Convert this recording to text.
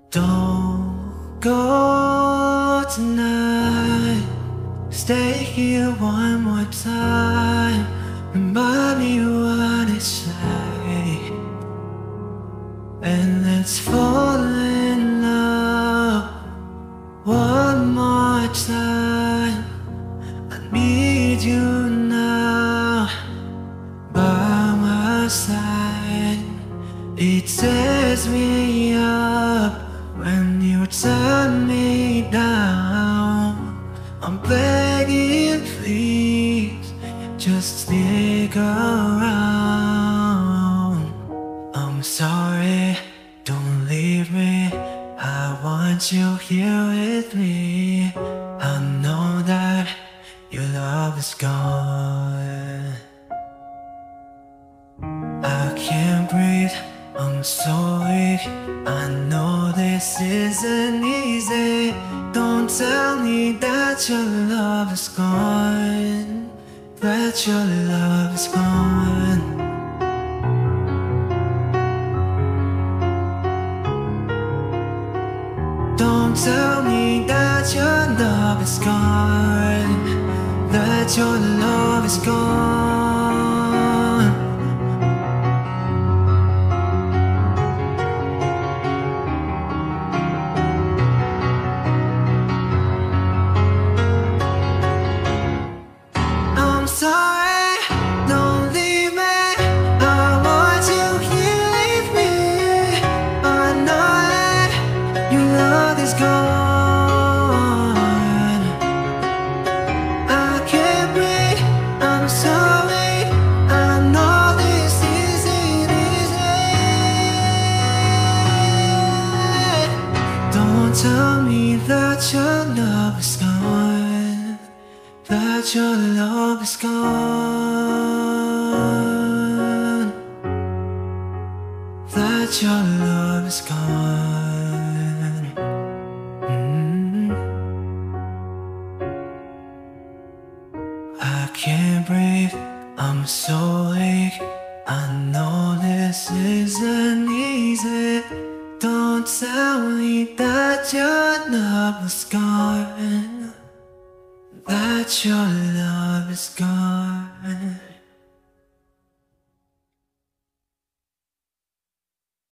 Don't go tonight. Stay here one more time. Remind me what it's like, and let's fall in love one more time. I need you now by my side. It tears me up when you turn me down. I'm begging, please, just stick around. I'm sorry, don't leave me. I want you here with me. I know that your love is gone. I can't breathe, I'm so weak. I know this isn't easy. Don't tell me that your love is gone, that your love is gone. Don't tell me that your love is gone, that your love is gone. I'm sorry, don't leave me. I want you here with me. I know that your love is gone. I can't breathe, I'm sorry. I know this isn't easy. Don't tell me that your love is gone, that your love is gone, that your love is gone. I can't breathe, I'm so weak. I know this isn't easy. Don't tell me that your love is gone, that your love is gone.